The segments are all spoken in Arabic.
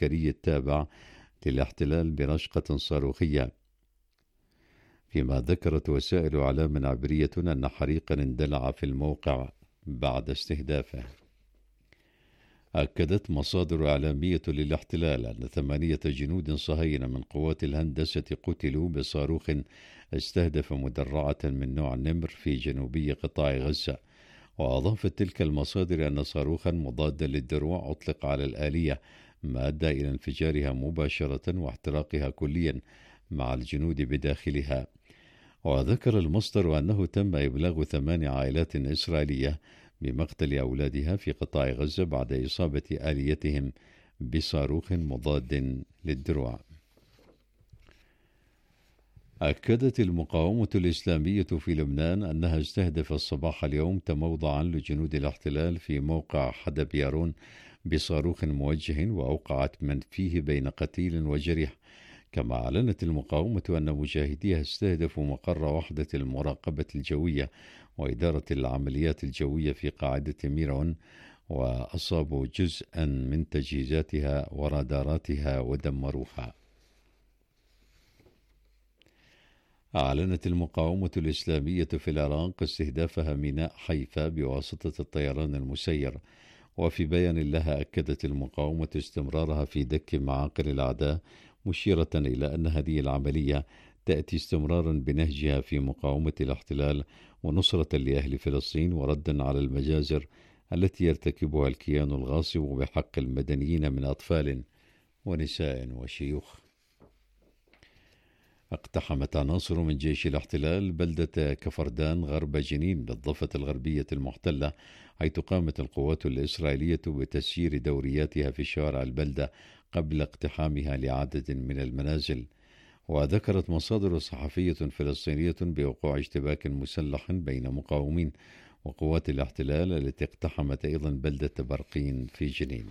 العسكري التابع للاحتلال برشقة صاروخية، فيما ذكرت وسائل إعلام عبرية أن حريقا اندلع في الموقع بعد استهدافه. أكدت مصادر إعلامية للاحتلال أن 8 جنود صهاينة من قوات الهندسة قتلوا بصاروخ استهدف مدرعة من نوع نمر في جنوبي قطاع غزة. وأضافت تلك المصادر أن صاروخا مضادا للدروع أطلق على الآلية، ما أدى إلى انفجارها مباشرة واحتراقها كليا مع الجنود بداخلها. وذكر المصدر أنه تم إبلاغ 8 عائلات إسرائيلية بمقتل أولادها في قطاع غزة بعد إصابة آليتهم بصاروخ مضاد للدروع. أكدت المقاومة الإسلامية في لبنان أنها استهدفت صباح اليوم تموضعا لجنود الاحتلال في موقع حدب يارون بصاروخ موجه، وأوقعت من فيه بين قتيل وجريح. كما أعلنت المقاومة أن مجاهديها استهدفوا مقر وحدة المراقبة الجوية وإدارة العمليات الجوية في قاعدة ميرون، وأصابوا جزءا من تجهيزاتها وراداراتها ودمروها. أعلنت المقاومة الإسلامية في العراق استهدافها ميناء حيفا بواسطة الطيران المسير. وفي بيان لها أكدت المقاومة استمرارها في دك معاقل الأعداء، مشيرة إلى أن هذه العملية تأتي استمرارا بنهجها في مقاومة الاحتلال ونصرة لأهل فلسطين، وردا على المجازر التي يرتكبها الكيان الغاصب بحق المدنيين من أطفال ونساء وشيوخ. اقتحمت عناصر من جيش الاحتلال بلدة كفردان غرب جنين بالضفة الغربية المحتلة، حيث قامت القوات الإسرائيلية بتسيير دورياتها في شوارع البلدة قبل اقتحامها لعدد من المنازل. وذكرت مصادر صحفية فلسطينية بوقوع اشتباك مسلح بين مقاومين وقوات الاحتلال التي اقتحمت أيضا بلدة برقين في جنين.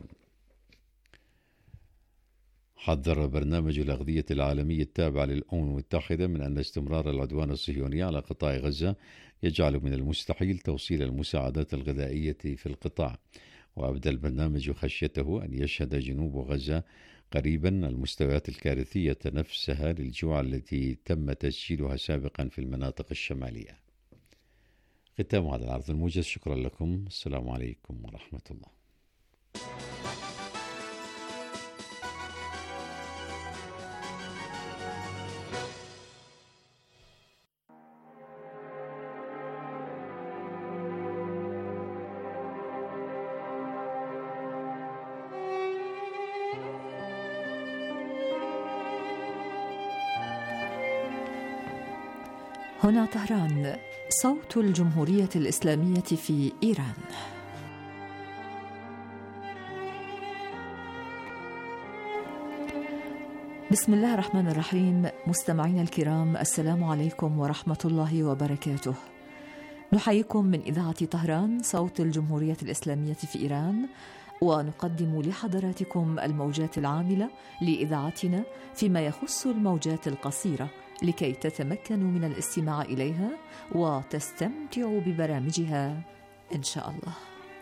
حذر برنامج الأغذية العالمي التابع للأمم المتحدة من أن استمرار العدوان الصهيوني على قطاع غزة يجعل من المستحيل توصيل المساعدات الغذائية في القطاع. وأبدى البرنامج خشيته أن يشهد جنوب غزة قريبا المستويات الكارثية نفسها للجوع التي تم تسجيلها سابقا في المناطق الشمالية. ختام هذا العرض الموجز، شكرا لكم، السلام عليكم ورحمة الله. هنا طهران، صوت الجمهورية الإسلامية في إيران. بسم الله الرحمن الرحيم. مستمعينا الكرام، السلام عليكم ورحمة الله وبركاته. نحييكم من إذاعة طهران، صوت الجمهورية الإسلامية في إيران، ونقدم لحضراتكم الموجات العاملة لإذاعتنا فيما يخص الموجات القصيرة، لكي تتمكنوا من الاستماع إليها وتستمتعوا ببرامجها إن شاء الله.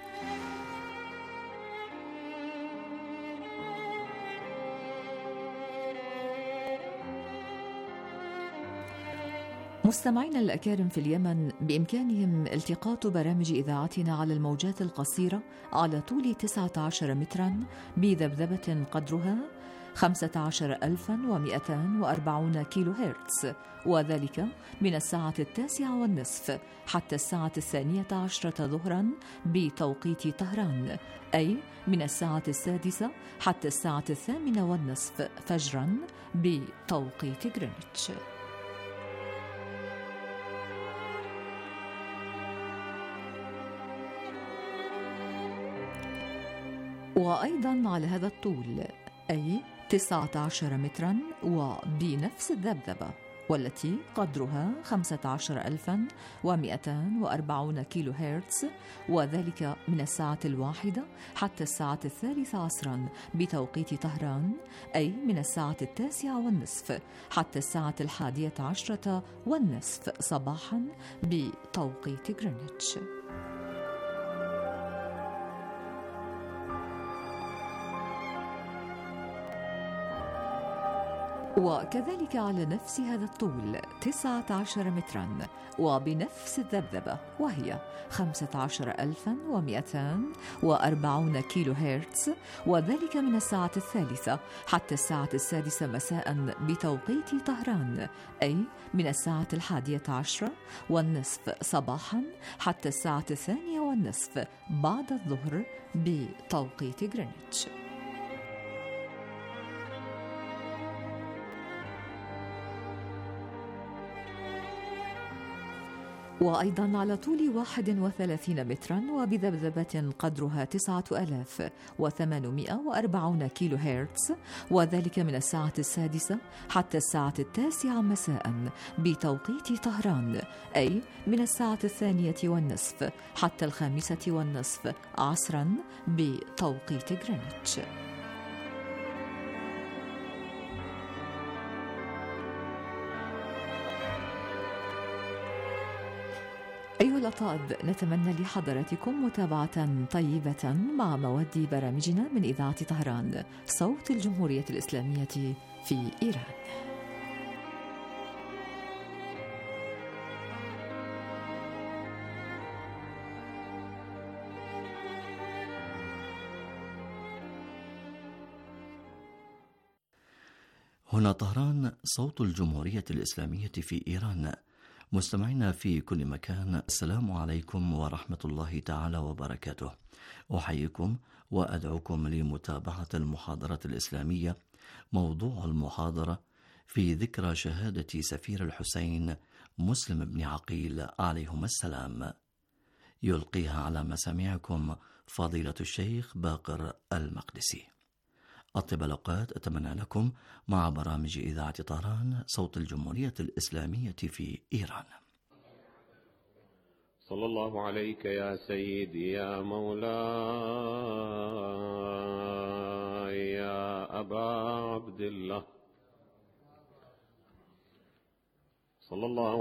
مستمعينا الأكارم في اليمن، بإمكانهم التقاط برامج إذاعتنا على الموجات القصيرة على طول 19 مترا بذبذبة قدرها 15240 كيلو هرتز، وذلك من الساعة 9:30 حتى الساعة 12 ظهرا بتوقيت طهران، أي من الساعة 6 حتى الساعة 8:30 فجرا بتوقيت غرينتش. وأيضا على هذا الطول، أي 19 مترا وبنفس الذبذبة، والتي قدرها 15240 كيلو هرتز، وذلك من الساعة 1 حتى الساعة 3 عصرا بتوقيت طهران، أي من الساعة 9:30 حتى الساعة 11:30 صباحا بتوقيت غرينتش. وكذلك على نفس هذا الطول 19 مترا وبنفس الذبذبة، وهي 15240 كيلو هرتز، وذلك من الساعة 3 حتى الساعة 6 مساء بتوقيت طهران، أي من الساعة 11:30 صباحا حتى الساعة 2:30 بعد الظهر بتوقيت غرينتش. وأيضا على طول 31 مترا وبذبذبة قدرها 9840 كيلو هرتز، وذلك من الساعة 6 حتى الساعة 9 مساء بتوقيت طهران، أي من الساعة 2:30 حتى 5:30 عصرا بتوقيت غرينتش. أيها الأطفال، نتمنى لحضراتكم متابعة طيبة مع مواد برامجنا من إذاعة طهران، صوت الجمهورية الإسلامية في إيران. هنا طهران، صوت الجمهورية الإسلامية في إيران. مستمعينا في كل مكان، السلام عليكم ورحمة الله تعالى وبركاته. أحييكم وأدعوكم لمتابعة المحاضرة الإسلامية. موضوع المحاضرة في ذكرى شهادة سفير الحسين مسلم بن عقيل عليهما السلام. يلقيها على مسامعكم فضيلة الشيخ باقر المقدسي. أطيب الأوقات أتمنى لكم مع برامج إذاعة طهران، صوت الجمهورية الإسلامية في إيران. صلى الله عليك يا سيدي يا مولاي يا أبا عبد الله، صلى الله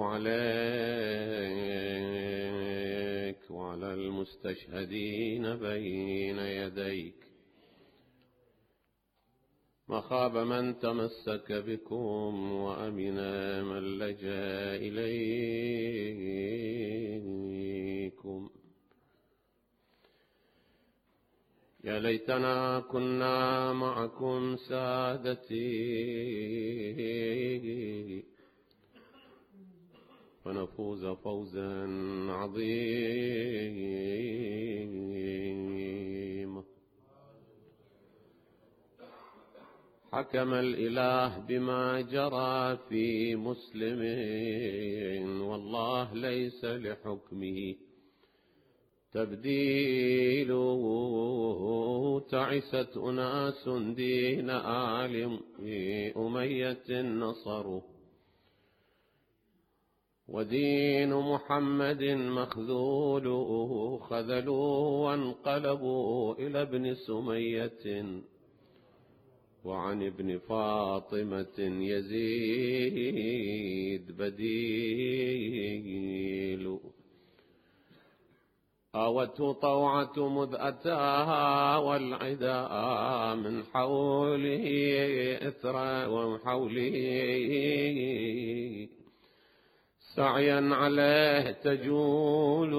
عليك وعلى المستشهدين بين يديك. ما خاب من تمسك بكم وأمن من لجأ إليكم. يا ليتنا كنا معكم سادتي فنفوز فوزا عظيما. حكم الإله بما جرى في مسلم، والله ليس لحكمه تبديل. تعست أناس دين آل أمية نصروا، ودين محمد مخذول. خذلوا وانقلبوا إلى ابن سمية، وعن ابن فاطمة يزيد بديل. آوته طوعة مذ أتاها والعدا من حوله إثرا ومن حوله سعيا عليه تجول.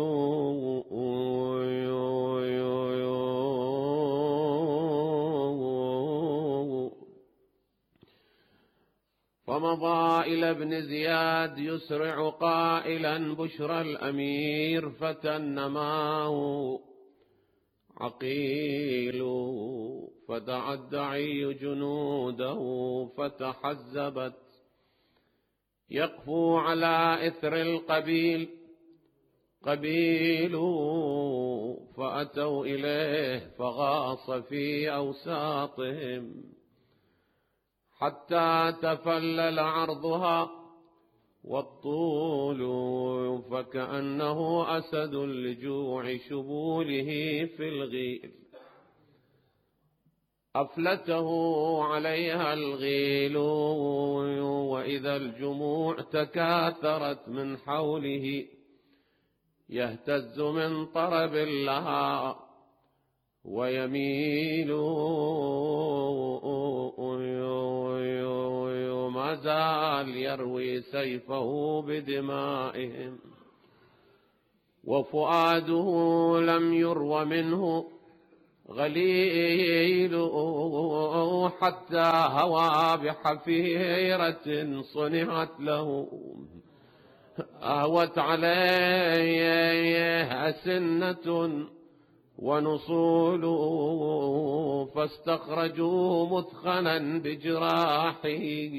فمضى إلى ابن زياد يسرع قائلا بشرى الأمير فتى النماه عقيل. فدعا الدعي جنوده فتحزبت يقفو على إثر القبيل قبيل. فأتوا إليه فغاص في أوساطهم حتى تفلل عرضها والطول. فكأنه أسد لجوع شبوله في الغيل، أفلته عليها الغيل. وإذا الجموع تكاثرت من حوله يهتز من طرب لها ويميل. زال يروي سيفه بدمائهم، وفؤاده لم يروى منه غليل حتى هوى بحفيرة صنعت له، أهوت عليه أسنة ونصول، فاستخرجوا مثخنا بجراحه،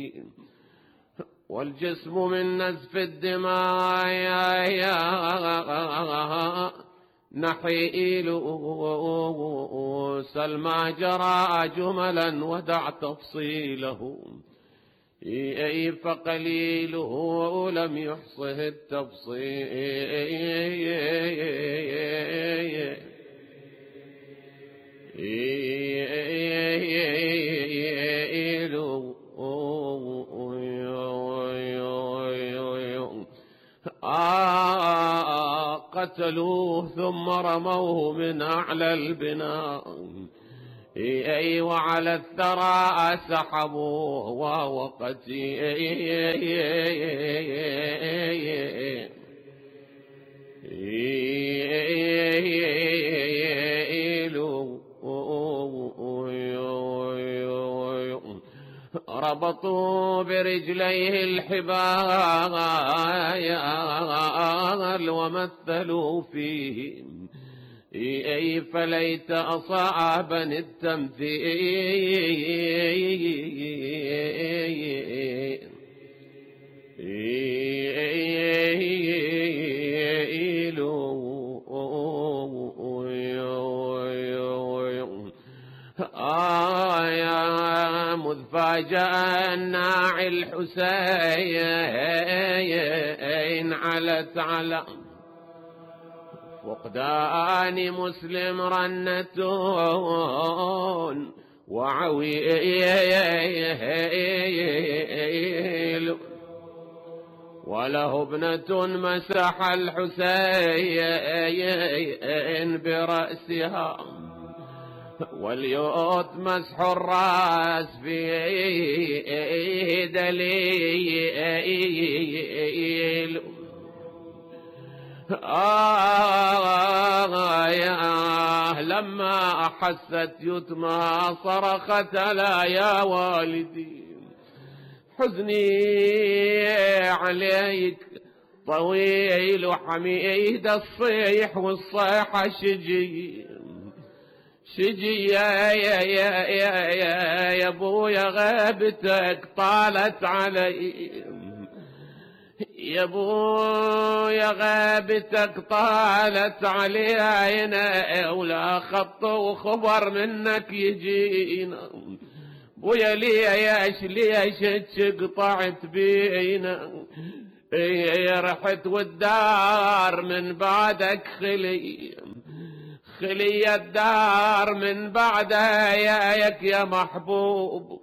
والجسم من نزف الدماء نحيل. سلمى جرى جملا ودع تفصيله، فقليله لم يحصه التفصيل. قتلوه ثم رموه من أعلى البناء، وعلى الثرى سحبوه وهو قتيل. ربطوا برجليه الحبال ومثلوا فيهم، فليت أصابا التمثيل. مذ فاجأ الناعي الحسين علت على فقدان مسلم رنة وعويل، وله ابنة مسح الحسين برأسها، واليوت مسح الراس في دليل. لما أحست يتمى صرخت لا يا والدي، حزني عليك طويل حميد الصيح والصيحة شجي يا ابويا غيبتك طالت علي، يا ابويا غيبتك طالت علينا، ولا خط وخبر منك يجينا، بويا ليش قطعت بينا، رحت والدار من بعدك خلي الدار من بعدها يا محبوب،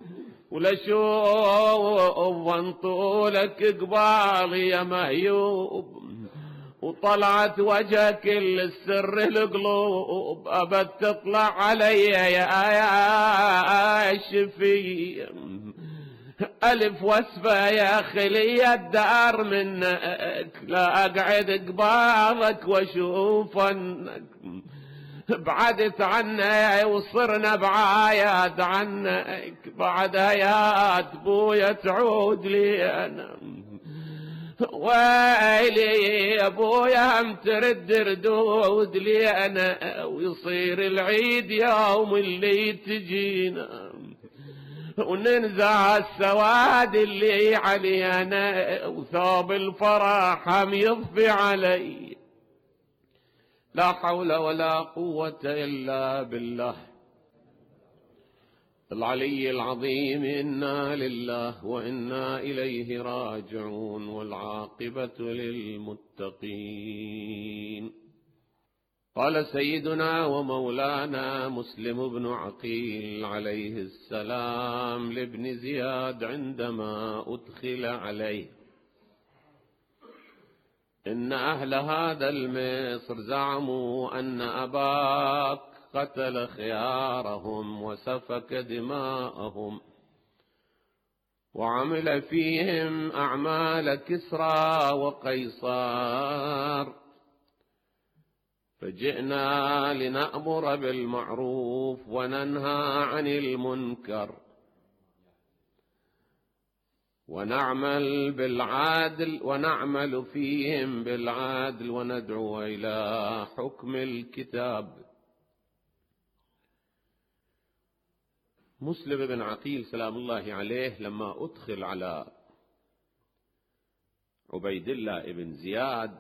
ولشوف وانطولك قبالي يا مهيوب، وطلعت وجه كل السر القلوب، أبد تطلع علي يا الشفي، ألف وصفة يا خلي الدار منك، لا أقعد قبالك واشوف انك بعدت عني وصرنا بعايد عنك، بعد آيات بويا تعود لي أنا، ويلي يا بويا هم ترد ردود لي أنا، ويصير العيد يوم اللي تجينا، وننزع السواد اللي علينا، وثوب الفرح هم يضفي علي. لا حول ولا قوة إلا بالله العلي العظيم. إنا لله وإنا إليه راجعون، والعاقبة للمتقين. قال سيدنا ومولانا مسلم بن عقيل عليه السلام لابن زياد عندما أدخل عليه: إن أهل هذا المصر زعموا أن أباك قتل خيارهم وسفك دماءهم، وعمل فيهم أعمال كسرى وقيصر، فجئنا لنأمر بالمعروف وننهى عن المنكر ونعمل بالعدل ونعمل فيهم بالعدل وندعو إلى حكم الكتاب. مسلم بن عقيل سلام الله عليه لما أدخل على عبيد الله بن زياد،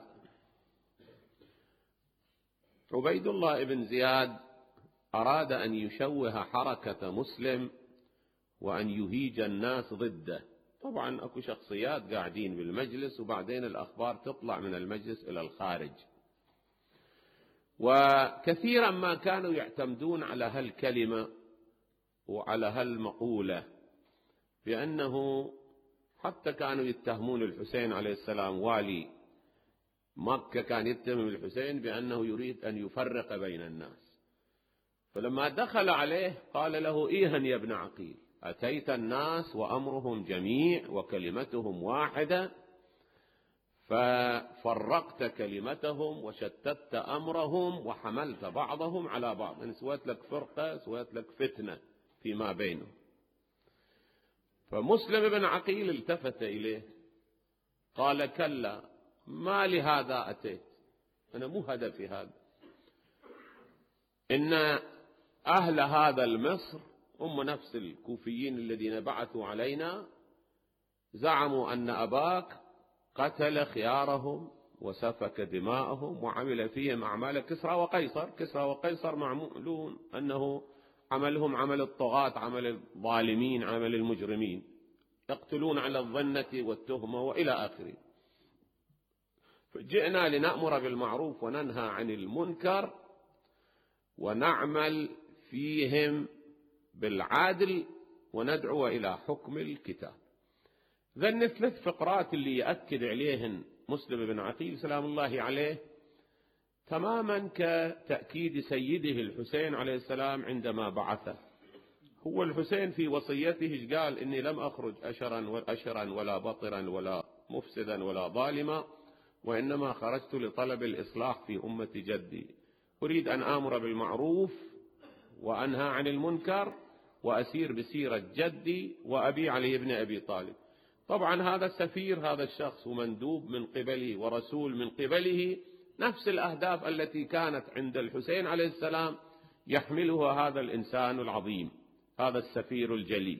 عبيد الله بن زياد أراد أن يشوه حركة مسلم وأن يهيج الناس ضده. طبعا أكو شخصيات قاعدين بالمجلس وبعدين الأخبار تطلع من المجلس إلى الخارج، وكثيرا ما كانوا يعتمدون على هالكلمة وعلى هالمقولة، بأنه حتى كانوا يتهمون الحسين عليه السلام والي مكة، كان يتهم الحسين بأنه يريد أن يفرق بين الناس. فلما دخل عليه قال له: إيها يا ابن عقيل، أتيت الناس وأمرهم جميع وكلمتهم واحدة، ففرقت كلمتهم وشتت أمرهم وحملت بعضهم على بعض، يعني سويت لك فرقة، سويت لك فتنة فيما بينهم. فمسلم بن عقيل التفت إليه قال: كلا، ما لهذا أتيت، أنا مو هدفي هذا. إن أهل هذا المصر هم نفس الكوفيين الذين بعثوا علينا، زعموا أن أباك قتل خيارهم وسفك دماءهم وعمل فيهم أعمال كسرى وقيصر. كسرى وقيصر معمولون أنه عملهم عمل الطغاة، عمل الظالمين، عمل المجرمين، يقتلون على الظنة والتهمة وإلى آخره. فجئنا لنأمر بالمعروف وننهى عن المنكر ونعمل فيهم بالعدل وندعو إلى حكم الكتاب. ذن الثلاث فقرات اللي يأكد عليهن مسلم بن عقيل سلام الله عليه تماما كتأكيد سيده الحسين عليه السلام عندما بعثه. هو الحسين في وصيته قال: إني لم أخرج أشرا ولا بطرا ولا مفسدا ولا ظالما، وإنما خرجت لطلب الإصلاح في أمة جدي، أريد أن آمر بالمعروف وأنهى عن المنكر وأسير بسيرة جدي وأبي علي بن أبي طالب. طبعا هذا السفير، هذا الشخص ومندوب من قبله ورسول من قبله، نفس الأهداف التي كانت عند الحسين عليه السلام يحملها هذا الإنسان العظيم، هذا السفير الجليل.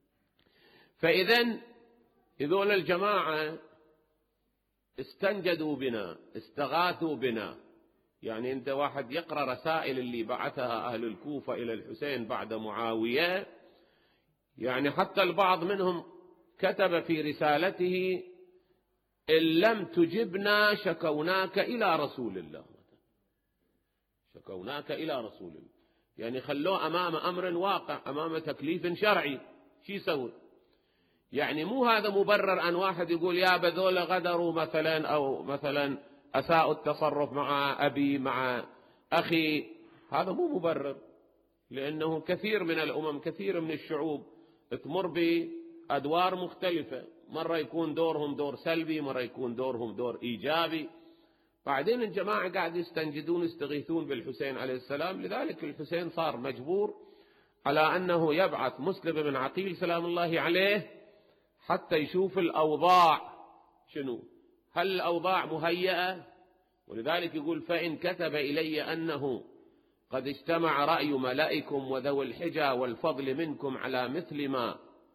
فإذن هذول الجماعة استنجدوا بنا، استغاثوا بنا. يعني أنت واحد يقرأ رسائل اللي بعثها أهل الكوفة إلى الحسين بعد معاوية، يعني حتى البعض منهم كتب في رسالته: إن لم تجبنا شكوناك إلى رسول الله. شكوناك إلى رسول الله، يعني خلوه أمام أمر واقع، أمام تكليف شرعي، شو يسوي؟ يعني مو هذا مبرر أن واحد يقول يا بذول غدروا مثلا، أو مثلا أساءوا التصرف مع أبي مع أخي، هذا مو مبرر. لأنه كثير من الأمم، كثير من الشعوب تمر بأدوار مختلفة، مرة يكون دورهم دور سلبي، مرة يكون دورهم دور إيجابي. بعدين الجماعة قاعد يستنجدون يستغيثون بالحسين عليه السلام، لذلك الحسين صار مجبور على أنه يبعث مسلم بن عقيل سلام الله عليه حتى يشوف الأوضاع شنو، هل الأوضاع مهيئة؟ ولذلك يقول: فإن كتب إلي أنه قد اجتمع رأي ملائكم وذوي الحجى والفضل منكم على مثل ما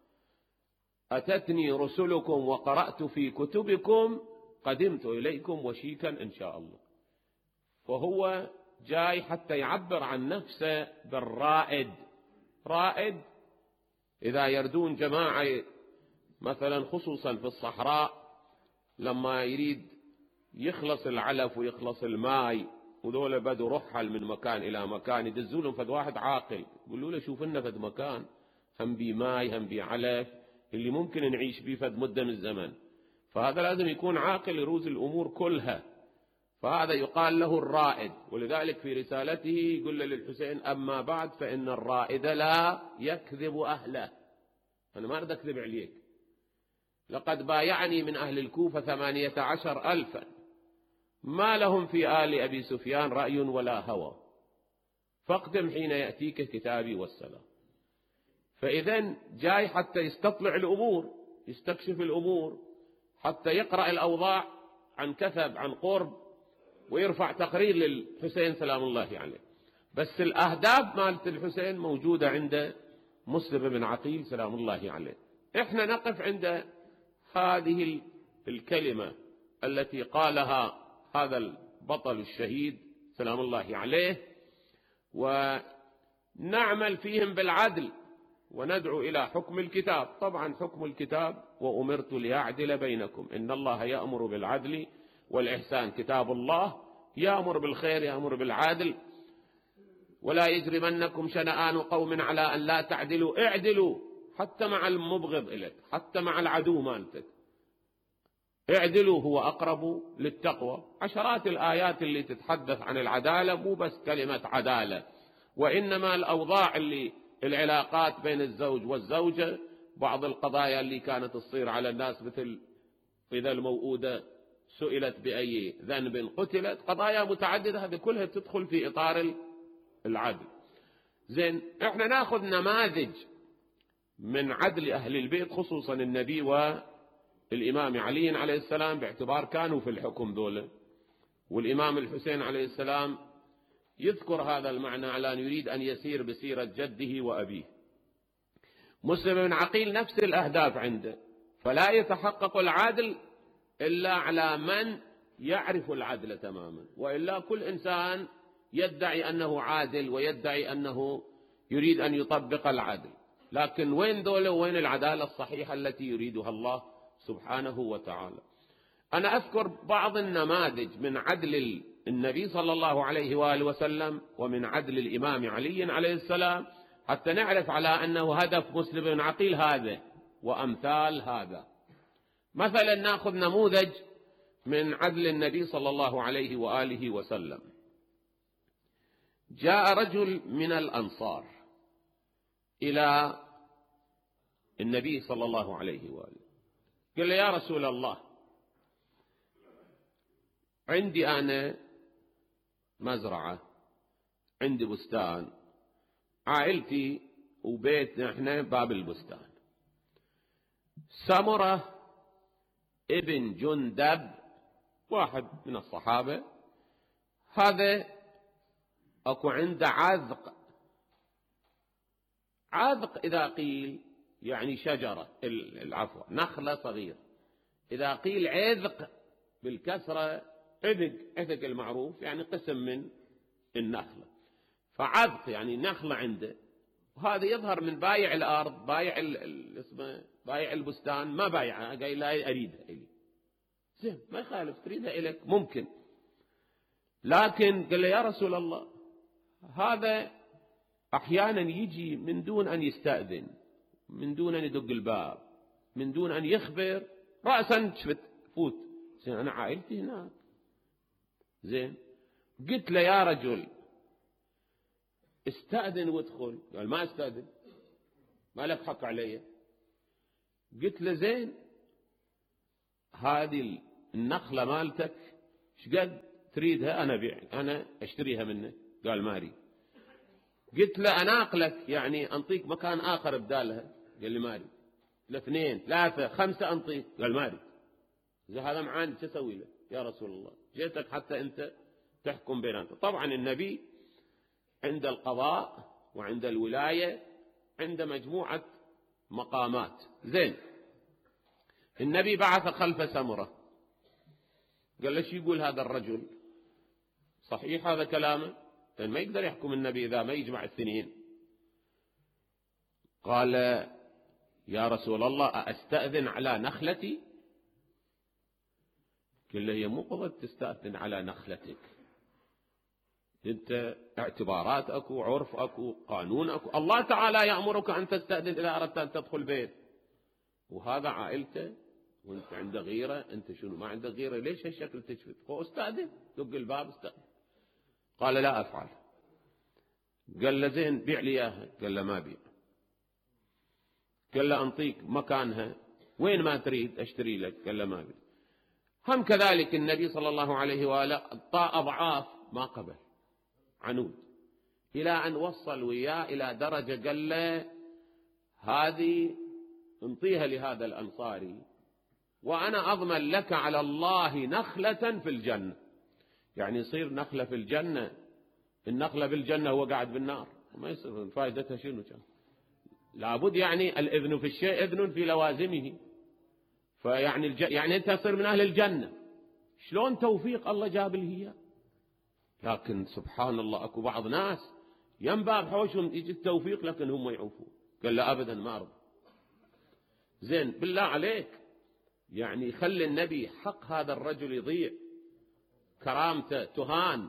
أتتني رسلكم وقرأت في كتبكم قدمت إليكم وشيكا إن شاء الله. فهو جاي حتى يعبر عن نفسه بالرائد. رائد إذا يردون جماعة مثلا خصوصا في الصحراء، لما يريد يخلص العلف ويخلص الماء، وذولا بدوا رحل من مكان إلى مكان، يدزولهم فد واحد عاقل يقولوا له: شوف لنا فد مكان هم بي ماي هم بي علف اللي ممكن نعيش بيه فد مدة من الزمن. فهذا لازم يكون عاقل يروز الأمور كلها، فهذا يقال له الرائد. ولذلك في رسالته يقول للحسين: أما بعد فإن الرائد لا يكذب أهله. أنا ما أريد أكذب عليك، لقد بايعني من أهل الكوفة 18,000 ما لهم في آل أبي سفيان رأي ولا هوى، فاقدم حين يأتيك كتابي والسلام. فإذا جاي حتى يستطلع الأمور، يستكشف الأمور، حتى يقرأ الأوضاع عن كثب عن قرب، ويرفع تقرير للحسين سلام الله عليه. بس الأهداف مالت الحسين موجودة عند مسلم بن عقيل سلام الله عليه. إحنا نقف عند هذه الكلمة التي قالها هذا البطل الشهيد سلام الله عليه، ونعمل فيهم بالعدل وندعو إلى حكم الكتاب. طبعا حكم الكتاب وأمرت لأعدل بينكم إن الله يأمر بالعدل والإحسان، كتاب الله يأمر بالخير يأمر بالعدل. ولا يجرمنكم شنآن قوم على أن لا تعدلوا، اعدلوا حتى مع المبغض إليك، حتى مع العدو مالتك، اعدلوا هو أقرب للتقوى. عشرات الآيات اللي تتحدث عن العدالة، مو بس كلمة عدالة، وإنما الأوضاع اللي العلاقات بين الزوج والزوجة، بعض القضايا اللي كانت تصير على الناس، مثل إذا الموؤودة سئلت بأي ذنب قتلت، قضايا متعددة، هذه كلها تدخل في إطار العدل. زين، احنا ناخذ نماذج من عدل أهل البيت، خصوصا النبي والإمام علي عليه السلام، باعتبار كانوا في الحكم دولة، والإمام الحسين عليه السلام يذكر هذا المعنى على أن يريد أن يسير بسيرة جده وأبيه. مسلم بن عقيل نفس الأهداف عنده، فلا يتحقق العدل إلا على من يعرف العدل تماما، وإلا كل إنسان يدعي أنه عادل ويدعي أنه يريد أن يطبق العدل، لكن وين دولة وين العدالة الصحيحة التي يريدها الله سبحانه وتعالى. أنا أذكر بعض النماذج من عدل النبي صلى الله عليه وآله وسلم ومن عدل الإمام علي عليه السلام، حتى نعرف على أنه هدف مسلم بن عقيل هذا وأمثال هذا. مثلا نأخذ نموذج من عدل النبي صلى الله عليه وآله وسلم. جاء رجل من الأنصار إلى النبي صلى الله عليه وآله، قال له: يا رسول الله، عندي أنا مزرعة، عندي بستان، عائلتي وبيتنا احنا باب البستان. سمرة ابن جندب واحد من الصحابة، هذا اكو عنده عذق. عذق إذا قيل يعني شجرة، العفو نخلة صغيرة، إذا قيل عذق بالكسرة عذق المعروف يعني قسم من النخلة، فعذق يعني نخلة عنده. وهذا يظهر من بايع الأرض، بايع البستان ما بايعها، قايل لا أريدها إلي. زين، ما يخالف، تريدها إليك ممكن، لكن قال له: يا رسول الله، هذا أحيانا يجي من دون أن يستأذن، من دون أن يدق الباب، من دون أن يخبر، رأسا شفت فوت. زين، أنا عائلتي هناك. زين، قلت له: يا رجل، استأذن وادخل. قال: ما استأذن، ما لك حق علي. قلت له: زين، هذه النخلة مالتك شقد تريدها؟ أنا أشتريها منك. قال: ما أريد. قلت له: أناقلك يعني أنطيك مكان آخر بدالها. قال لي: ما أريد. 2 3 5 أنطيك. قال: ما أريد. إذا هذا معاند شو أسوي له يا رسول الله؟ جيتك حتى أنت تحكم بيننا. طبعا النبي عند القضاء وعند الولاية عند مجموعة مقامات. زين، النبي بعث خلف سمرة، قال له: شو يقول هذا الرجل؟ صحيح هذا كلامه؟ لأن ما يقدر يحكم النبي إذا ما يجمع الثنين. قال: يا رسول الله، أستأذن على نخلتي؟ قال له: هي مو قضية تستأذن على نخلتك، أنت اعتبارات أكو، عرف أكو، قانون أكو. الله تعالى يأمرك أن تستأذن إذا أردت أن تدخل بيت، وهذا عائلته وأنت عندك غيرة. أنت شنو ما عندك غيرة؟ ليش هالشكل تشفت؟ هو استأذن، دق الباب استأذن. قال: لا أفعل. قال له: زين، بيع لي إياها. قال له: ما بيع. قال له: أنطيك مكانها وين ما تريد أشتري لك. قال له ما أبي. هم كذلك النبي صلى الله عليه وآله أعطاه أضعاف ما قبل، عنود، إلى أن وصل وياه إلى درجة قال له هذه انطيها لهذا الأنصاري وأنا أضمن لك على الله نخلة في الجنة. يعني يصير نخلة في الجنة، النخلة في الجنة هو قاعد بالنار، ما يصير فائدتها شنو كان؟ لابد يعني الإذن في الشيء إذن في لوازمه. فيعني يعني أنت تصير من أهل الجنة. شلون توفيق الله جاب له هي؟ لكن سبحان الله أكو بعض ناس ينباب حوشهم يجي التوفيق لكن هم يعوفون. قال لا أبدا ما أرضى. زين بالله عليك يعني خلي النبي حق هذا الرجل يضيع، كرامته تهان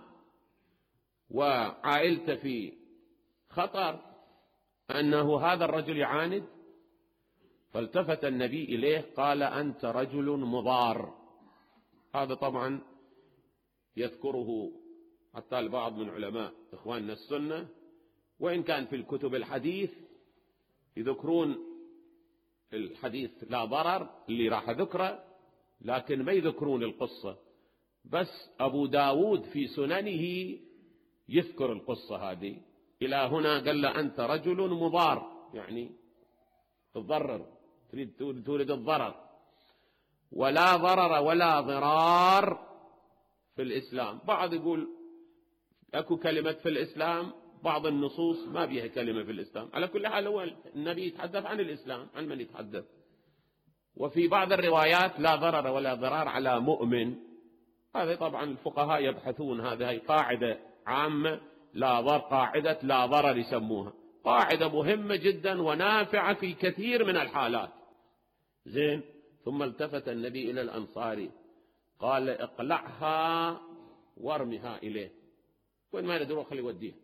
وعائلته في خطر، أنه هذا الرجل يعاند. فالتفت النبي إليه قال أنت رجل مضار. هذا طبعا يذكره حتى البعض من علماء إخواننا السنة، وإن كان في الكتب الحديث يذكرون الحديث لا ضرر اللي راح ذكره، لكن ما يذكرون القصة. بس أبو داود في سننه يذكر القصة هذه. إلى هنا قال له أنت رجل مضار، يعني تضرر، تريد الضرر. ولا ضرر ولا ضرار في الإسلام. بعض يقول أكو كلمة في الإسلام، بعض النصوص ما بيها كلمة في الإسلام. على كل حال هو النبي يتحدث عن الإسلام، عن من يتحدث. وفي بعض الروايات لا ضرر ولا ضرار على مؤمن. هذا طبعا الفقهاء يبحثون، هذه قاعدة عامة، قاعدة لا ضرر يسموها، قاعدة مهمة جدا ونافعة في كثير من الحالات. زين. ثم التفت النبي إلى الأنصاري قال اقلعها وارمها إليه، وين ما ندروا خلي يوديها.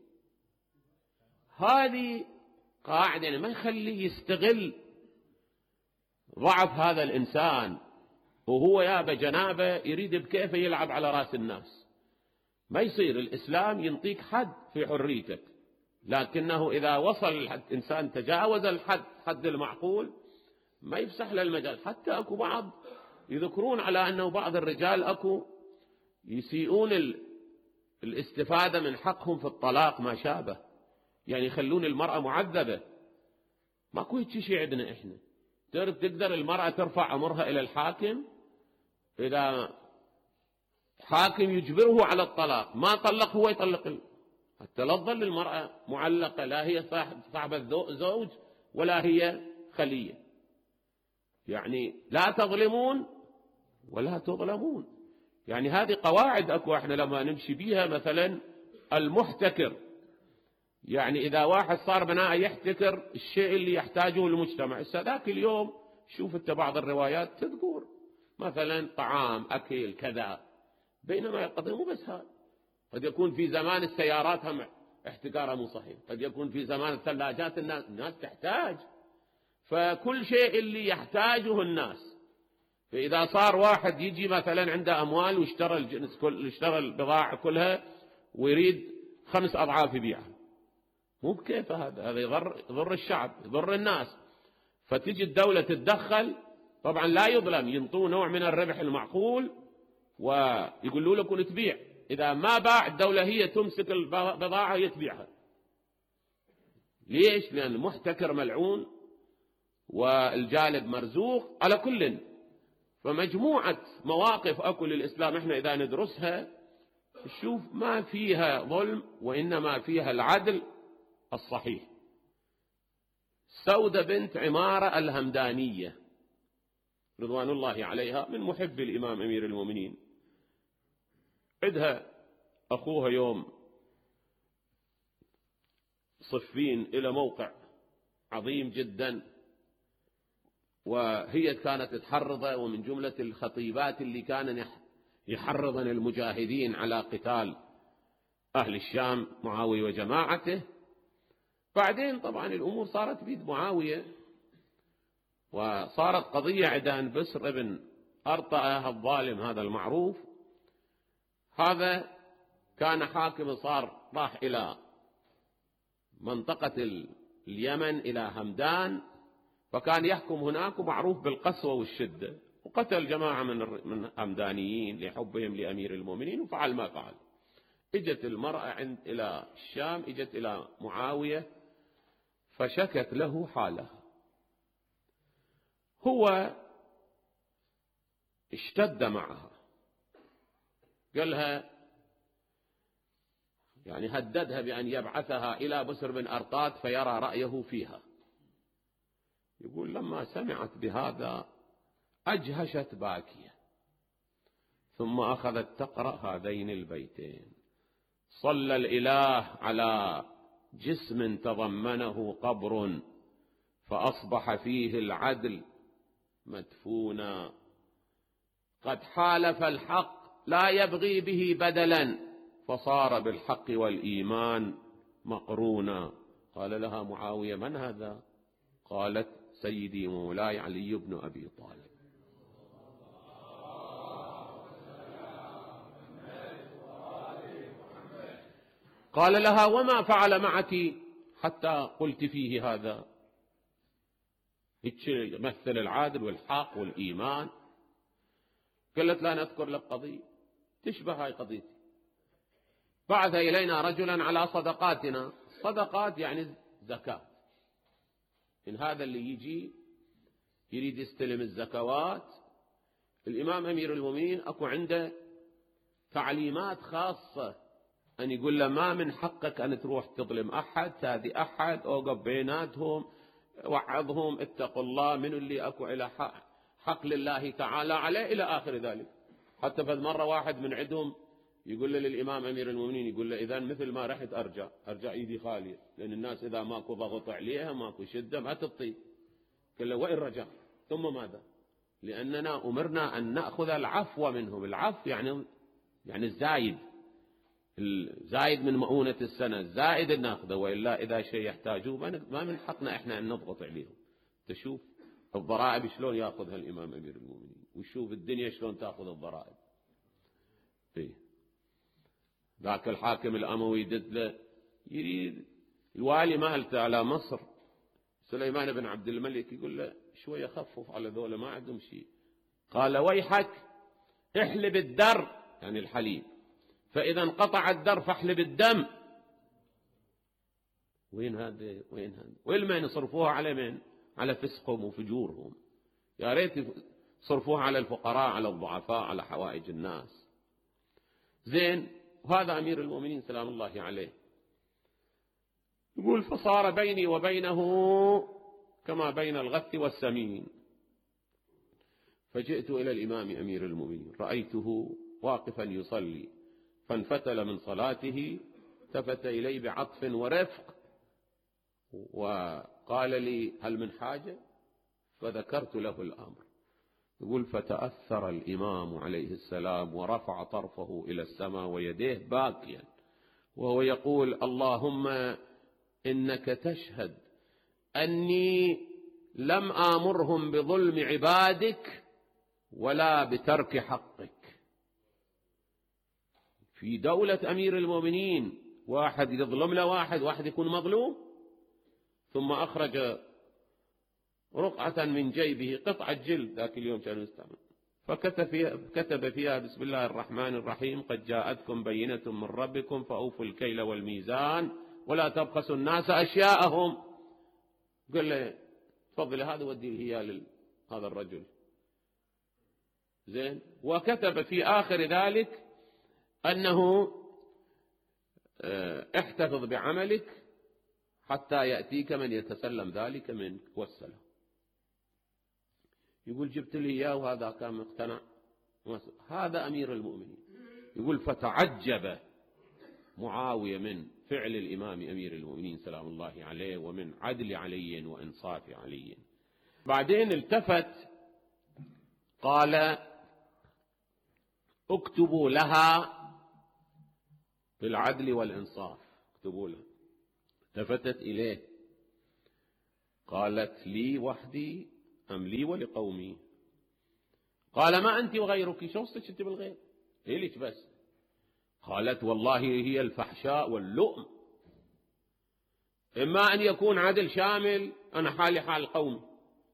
هذه قاعدة يعني ما يخليه يستغل ضعف هذا الإنسان، وهو يابا جنابه يريد بكيفه يلعب على رأس الناس. ما يصير. الإسلام ينطيك حد في حريتك، لكنه إذا وصل الإنسان تجاوز الحد، حد المعقول، ما يفسح له المجال. حتى أكو بعض يذكرون على أنه بعض الرجال أكو يسيئون الاستفادة من حقهم في الطلاق ما شابه، يعني يخلون المرأة معذبة. ماكو هيك شيء عندنا إحنا. تقدر المرأة ترفع أمرها إلى الحاكم، إذا حاكم يجبره على الطلاق ما طلق هو يطلق، حتى لا تظل المرأة معلقة، لا هي صاحبة زوج ولا هي خلية. يعني لا تظلمون ولا تظلمون. يعني هذه قواعد أكو احنا لما نمشي بيها. مثلا المحتكر، يعني إذا واحد صار بناء يحتكر الشيء اللي يحتاجه المجتمع. ذاك اليوم شوف انت بعض الروايات تذكر مثلا طعام أكل كذا، بينما قد مو بس هذا، قد يكون في زمان السيارات هم احتكارها مو صحيح، قد يكون في زمان الثلاجات الناس تحتاج. فكل شيء اللي يحتاجه الناس. فإذا صار واحد يجي مثلا عنده أموال واشترى الجنس اشترى البضاعة كلها ويريد 5 أضعاف يبيعها، مو بكيف هذا يضر الشعب، يضر الناس. فتجي الدولة تتدخل، طبعا لا يظلم، ينطوه نوع من الربح المعقول ويقولوا له كن تبيع. إذا ما باع الدولة هي تمسك البضاعة هي تبيعها. ليش؟ لأن المحتكر ملعون والجالب مرزوق. على كل فمجموعة مواقف أكو للإسلام احنا إذا ندرسها نشوف ما فيها ظلم، وإنما فيها العدل الصحيح. سودة بنت عمارة الهمدانية رضوان الله عليها من محب الإمام أمير المؤمنين، عندها أخوها يوم صفين إلى موقع عظيم جدا، وهي كانت تحرضه، ومن جملة الخطيبات اللي كان يحرضن المجاهدين على قتال أهل الشام معاوية وجماعته. بعدين طبعا الأمور صارت بيد معاوية، وصارت قضية عدان بسر ابن أرطأة الظالم هذا المعروف. هذا كان حاكم، صار راح إلى منطقة اليمن إلى همدان، فكان يحكم هناك ومعروف بالقسوة والشدة، وقتل جماعة من همدانيين لحبهم لأمير المؤمنين وفعل ما فعل. اجت المرأة إلى الشام، اجت إلى معاوية فشكت له حالها. هو اشتد معها، قالها يعني هددها بأن يبعثها إلى بسر بن أرطاد فيرى رأيه فيها. يقول لما سمعت بهذا أجهشت باكية، ثم أخذت تقرأ هذين البيتين: صلى الإله على جسم تضمنه قبر، فأصبح فيه العدل مدفونا، قد حالف الحق لا يبغي به بدلا، فصار بالحق والإيمان مقرونا. قال لها معاوية: من هذا؟ قالت: سيدي ومولاي علي بن أبي طالب. قال لها: وما فعل معك حتى قلت فيه هذا؟ يمثل العادل والحق والإيمان. قالت: لا نذكر لك قضية تشبه هاي قضيتي. بعث إلينا رجلا على صدقاتنا. صدقات يعني زكاة. إن هذا اللي يجي يريد يستلم الزكوات، الإمام أمير المؤمنين أكو عنده تعليمات خاصة، أن يقول له ما من حقك أن تروح تظلم أحد، تاذي أحد، أوقف بيناتهم، وعظهم، اتقوا الله، من اللي أكو إلى حق لله تعالى عليه، إلى آخر ذلك. حتى فد مرة واحد من عندهم يقول له للإمام أمير المؤمنين، يقول له: إذا مثل ما رحت أرجع إيدي خالية، لأن الناس إذا ماكو ضغط عليها ماكو شدة ما تطيب. قال له: وإن رجع ثم ماذا؟ لأننا أمرنا أن نأخذ العفو منهم. العفو يعني الزايد من مؤونة السنة، الزائد ناخذه، وإلا إذا شيء يحتاجوه ما من حقنا إحنا أن نضغط عليهم. تشوف الضرائب شلون يأخذها الإمام أمير المؤمنين، وشوف الدنيا شلون تأخذ الضرائب. ذاك الحاكم الأموي دد يريد الوالي مالته على مصر سليمان بن عبد الملك، يقول له: شوية خفف على ذولا ما عندهم شيء. قال: ويحك احلب الدر، يعني الحليب، فإذا انقطع الدر فاحلب الدم. وين هذا؟ وين ما يصرفوها على من؟ على فسقهم وفجورهم. يا ريت يصرفوها على الفقراء، على الضعفاء، على حوائج الناس. زين. وهذا أمير المؤمنين سلام الله عليه. يقول: فصار بيني وبينه كما بين الغث والسمين. فجئت إلى الإمام أمير المؤمنين، رأيته واقفا يصلي، فانفتل من صلاته، التفت إلي بعطف ورفق وقال لي: هل من حاجة؟ فذكرت له الأمر. يقول: فتأثر الإمام عليه السلام ورفع طرفه إلى السماء ويديه باكيا وهو يقول: اللهم إنك تشهد أني لم آمرهم بظلم عبادك ولا بترك حقك. في دولة أمير المؤمنين واحد يظلم له واحد يكون مظلوم. ثم أخرج رقعة من جيبه، قطعة جلد، ذاك اليوم كانوا يستعمل، فكتب فيها: بسم الله الرحمن الرحيم، قد جاءتكم بينة من ربكم فأوفوا الكيل والميزان ولا تبخسوا الناس أشياءهم. قال له: تفضل هذا وديه هي هذا الرجل. زين. وكتب في آخر ذلك أنه احتفظ بعملك حتى يأتيك من يتسلم ذلك منك والسلام. يقول: جبت لي إياه وهذا كان مقتنع. هذا أمير المؤمنين. يقول: فتعجب معاوية من فعل الإمام أمير المؤمنين سلام الله عليه، ومن عدل علي وإنصاف علي. بعدين التفت قال: اكتبوا لها بالعدل والإنصاف، اكتبوا لها. التفتت إليه قالت: لي وحدي أم لي ولقومي؟ قال: ما أنت وغيرك، شو قصتك أنت بالغير؟ ليش بس؟ قالت: والله هي الفحشاء واللؤم، إما أن يكون عدل شامل، أنا حالي حال قومي،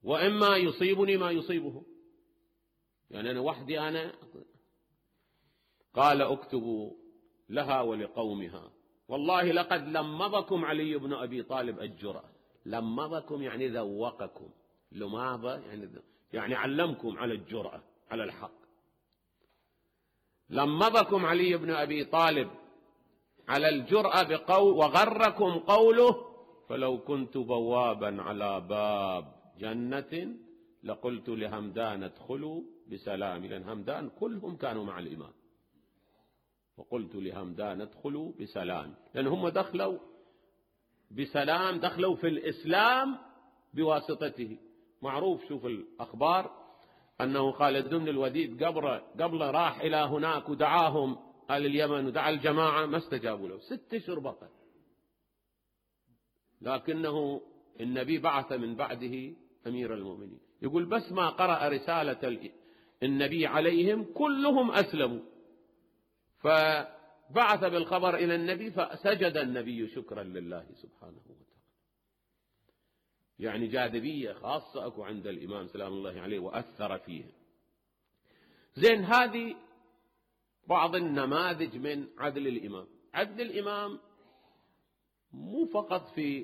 وإما يصيبني ما يصيبه، يعني أنا وحدي أنا. قال اكتبوا لها ولقومها والله لقد لمضكم علي بن أبي طالب الجرأة. لمضكم يعني ذوقكم، لماذا يعني علمكم على الجرأة على الحق. لمضكم علي بن أبي طالب على الجرأة بقول وغركم قوله فلو كنت بوابا على باب جنة لقلت لهمدان ادخلوا بسلام، لأن همدان كلهم كانوا مع الإمام، وقلت لهمدان ادخلوا بسلام، لأن هم دخلوا بسلام، دخلوا في الإسلام بواسطته. معروف، شوف الأخبار أنه خالد بن الوليد قبل راح إلى هناك ودعاهم أهل اليمن ودعا الجماعة ما استجابوا له 6 أشهر بقى، لكنه النبي بعث من بعده أمير المؤمنين. يقول بس ما قرأ رسالة النبي عليهم كلهم أسلموا، فبعث بالخبر إلى النبي فسجد النبي شكرا لله سبحانه وتعالى. يعني جاذبية خاصة أكو عند الإمام سلام الله عليه وأثر فيه. زين، هذه بعض النماذج من عدل الإمام. عدل الإمام مو فقط في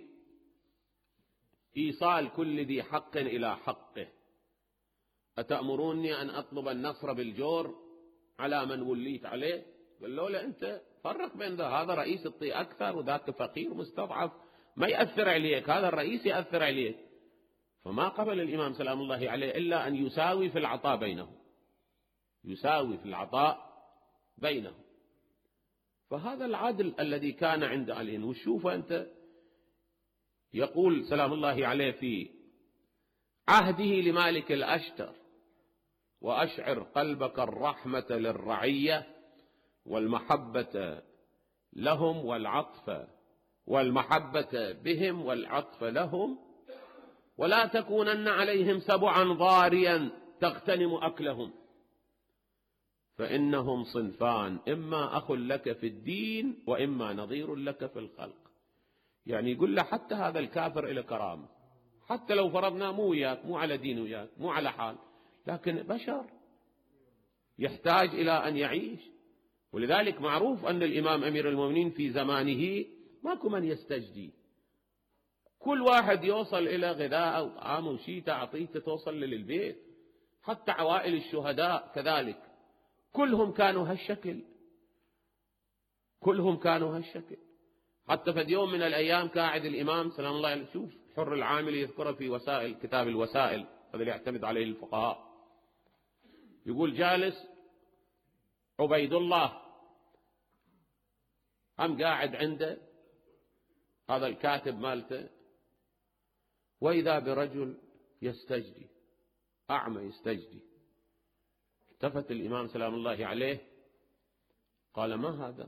إيصال كل ذي حق إلى حقه. أتأمروني أن أطلب النصر بالجور على من وليت عليه؟ قال له لا، أنت فرق بين هذا رئيس يعطي أكثر وذاك فقير مستضعف ما يأثر عليك، هذا الرئيس يأثر عليك. فما قبل الإمام سلام الله عليه إلا أن يساوي في العطاء بينهم، يساوي في العطاء بينهم. فهذا العدل الذي كان عند علي. وشوف أنت، يقول سلام الله عليه في عهده لمالك الأشتر وأشعر قلبك الرحمة للرعية والمحبة لهم والعطف والمحبة بهم والعطف لهم، ولا تكونن عليهم سبعا ضاريا تغتنم أكلهم، فإنهم صنفان إما أخ لك في الدين وإما نظير لك في الخلق. يعني يقول له حتى هذا الكافر إلى كرامة، حتى لو فرضنا مو وياك، مو على دين وياك، مو على حال، لكن بشر يحتاج إلى أن يعيش. ولذلك معروف أن الإمام أمير المؤمنين في زمانه ماكو من يستجدي، كل واحد يوصل إلى غذاء أو طعام وشيء تعطيته توصل للبيت. حتى عوائل الشهداء كذلك كلهم كانوا هالشكل، كلهم كانوا هالشكل. حتى في يوم من الأيام قاعد الإمام سلام الله عليه، شوف حر العامل يذكره في وسائل كتاب الوسائل، هذا اللي يعتمد عليه الفقهاء، يقول جالس عبيد الله هم قاعد عنده هذا الكاتب مالته، وإذا برجل يستجدي، أعمى يستجدي. التفت الإمام سلام الله عليه قال ما هذا؟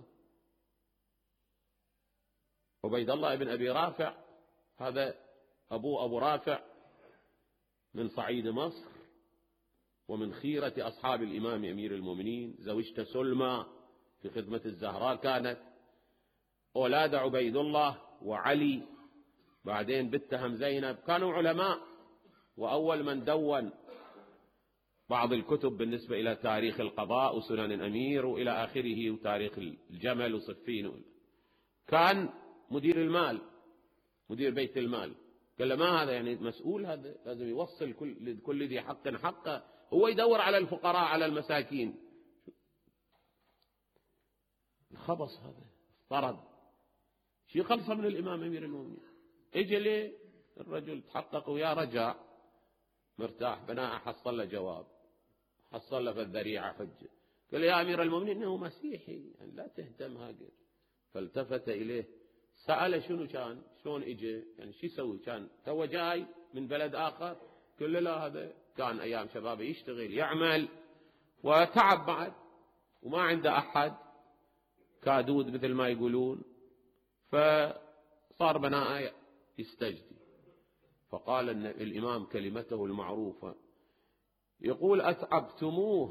عبيد الله بن أبي رافع، هذا أبو رافع من صعيد مصر ومن خيرة أصحاب الإمام أمير المؤمنين، زوجته سلمى في خدمة الزهراء كانت، أولاد عبيد الله وعلي، بعدين بنتهم زينب، كانوا علماء، وأول من دون بعض الكتب بالنسبة إلى تاريخ القضاء وسنن الأمير وإلى آخره وتاريخ الجمل وصفين. كان مدير المال، مدير بيت المال. قال له ما هذا؟ يعني مسؤول، هذا لازم يوصل كل ذي حق حقه، هو يدور على الفقراء على المساكين. الخبص هذا طرد شيء خلصه من الإمام أمير المؤمنين. اجى ليه الرجل تحقق ويا رجع مرتاح بناء، حصل له جواب، حصل له في الذريعة حجة. قال يا أمير المؤمنين إنه مسيحي، يعني لا تهتم هاجر. فالتفت إليه سأله شنو كان، شلون اجى، يعني شو يسوي، كان تو جاي من بلد آخر؟ قال له لا، هذا كان أيام شبابه يشتغل يعمل وتعب بعد وما عنده أحد، كادود مثل ما يقولون، فصار بناء يستجدي. فقال الإمام كلمته المعروفة، يقول أتعبتموه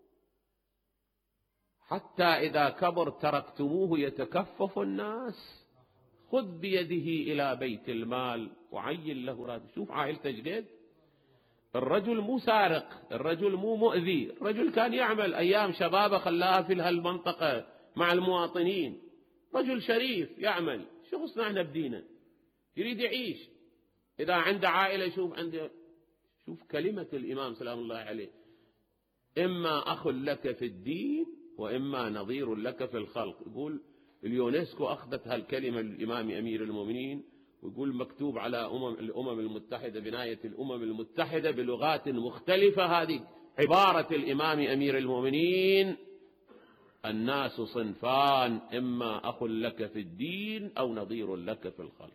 حتى إذا كبر تركتموه يتكفف الناس، خذ بيده إلى بيت المال وعين له راتب. شوف عائلته جديد، الرجل مو سارق، الرجل مو مؤذي، الرجل كان يعمل أيام شبابه خلاها في هالمنطقة مع المواطنين، رجل شريف يعمل. شو خصنا احنا بدينا؟ يريد يعيش. إذا عنده عائلة شوف كلمة الإمام سلام الله عليه: إما أخ لك في الدين وإما نظير لك في الخلق. يقول اليونسكو أخذت هالكلمة للإمام أمير المؤمنين، ويقول مكتوب على الأمم المتحدة، بناية الأمم المتحدة بلغات مختلفة، هذه عبارة الإمام أمير المؤمنين: الناس صنفان، إما أخ لك في الدين أو نظير لك في الخلق.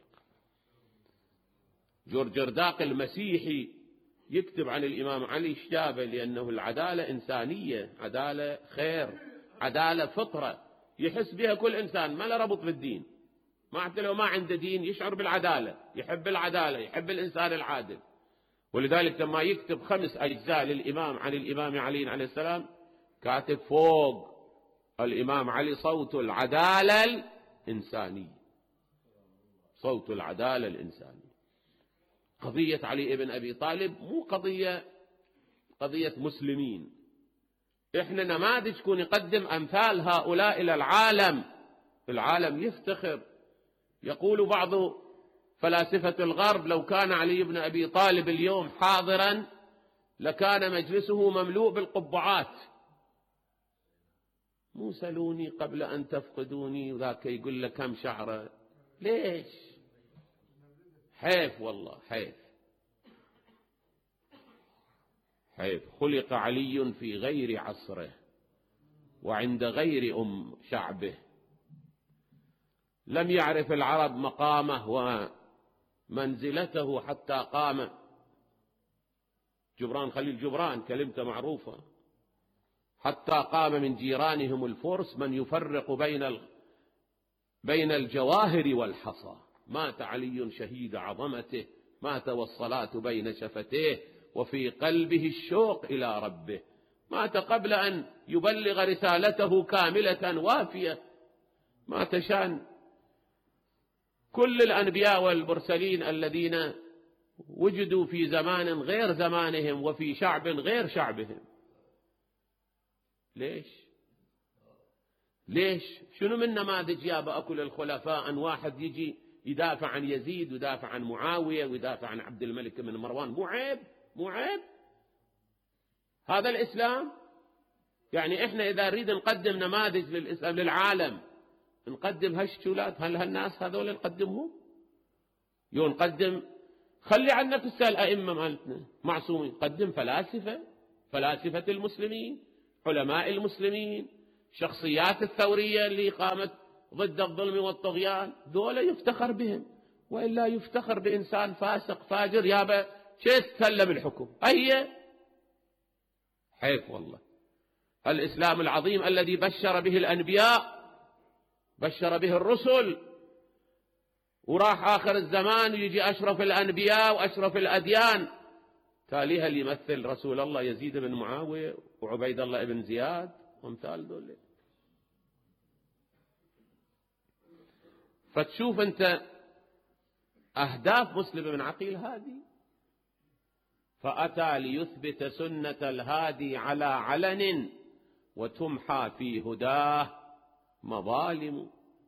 جورج رداق المسيحي يكتب عن الإمام علي الشابه، لأنه العدالة إنسانية، عدالة خير، عدالة فطرة يحس بها كل إنسان، ما له ربط بالدين، ما حتى لو ما عنده دين يشعر بالعدالة، يحب العدالة، يحب الإنسان العادل. ولذلك لما يكتب 5 أجزاء للإمام عن الإمام علي عليه السلام، كاتب فوق الإمام علي: صوت العدالة الإنسانية، صوت العدالة الإنسانية. قضية علي ابن أبي طالب مو قضية مسلمين، إحنا نماذج كون يقدم أمثال هؤلاء إلى العالم، العالم يفتخر. يقول بعض فلاسفة الغرب: لو كان علي بن أبي طالب اليوم حاضرا لكان مجلسه مملوء بالقبعات. مو سلوني قبل أن تفقدوني، وذاك يقول لك كم شعره. ليش؟ حيف والله، حيف. خلق علي في غير عصره وعند غير شعبه، لم يعرف العرب مقامه ومنزلته حتى قام. جبران خليل جبران كلمته معروفة: حتى قام من جيرانهم الفرس من يفرق بين الجواهر والحصى. مات علي شهيد عظمته، مات والصلاة بين شفتيه وفي قلبه الشوق إلى ربه. مات قبل أن يبلغ رسالته كاملة وافية، مات شان كل الأنبياء والمرسلين الذين وجدوا في زمان غير زمانهم وفي شعب غير شعبهم. ليش؟ شنو من نماذج يا بأكل الخلفاء أن واحد يجي يدافع عن يزيد ويدافع عن معاوية ويدافع عن عبد الملك بن مروان؟ مو عيب؟ هذا الإسلام. يعني إحنا إذا نريد نقدم نماذج للإسلام للعالم نقدم هالشولات، هل هالناس هذول نقدمهم؟ نقدم، خلي عنا في الأئمة مالتنا معصومين، قدم فلاسفة المسلمين، علماء المسلمين، شخصيات الثورية اللي قامت ضد الظلم والطغيان، دول يفتخر بهم. وإلا يفتخر بإنسان فاسق فاجر يابا شيء تسلم الحكم. حيف والله. الإسلام العظيم الذي بشر به الأنبياء، بشر به الرسل، وراح آخر الزمان ويجي أشرف الأنبياء وأشرف الأديان تاليها اللي يمثل رسول الله يزيد بن معاوية وعبيد الله بن زياد وامثال دول. فتشوف أنت أهداف مسلم بن عقيل هذه. فأتى ليثبت سنة الهادي على علن وتمحى في هداه مظالم.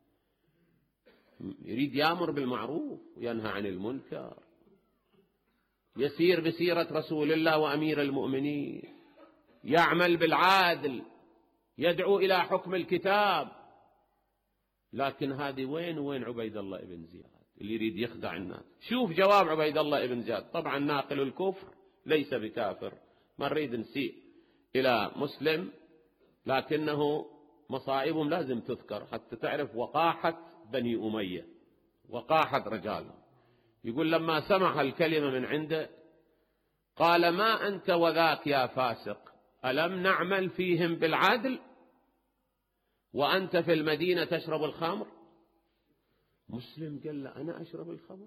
يريد يأمر بالمعروف وينهى عن المنكر، يسير بسيرة رسول الله وأمير المؤمنين، يعمل بالعادل، يدعو إلى حكم الكتاب. لكن هذه وين عبيد الله بن زياد اللي يريد يخدع الناس؟ شوف جواب عبيد الله بن زياد. طبعا ناقل الكفر ليس بكافر، ما نريد نسيء إلى مسلم، لكنه مصائبهم لازم تذكر حتى تعرف وقاحة بني أمية، وقاحة رجالهم. يقول لما سمع الكلمة من عنده قال: ما أنت وذاك يا فاسق، ألم نعمل فيهم بالعدل وأنت في المدينة تشرب الخمر؟ مسلم قال له: أنا أشرب الخمر؟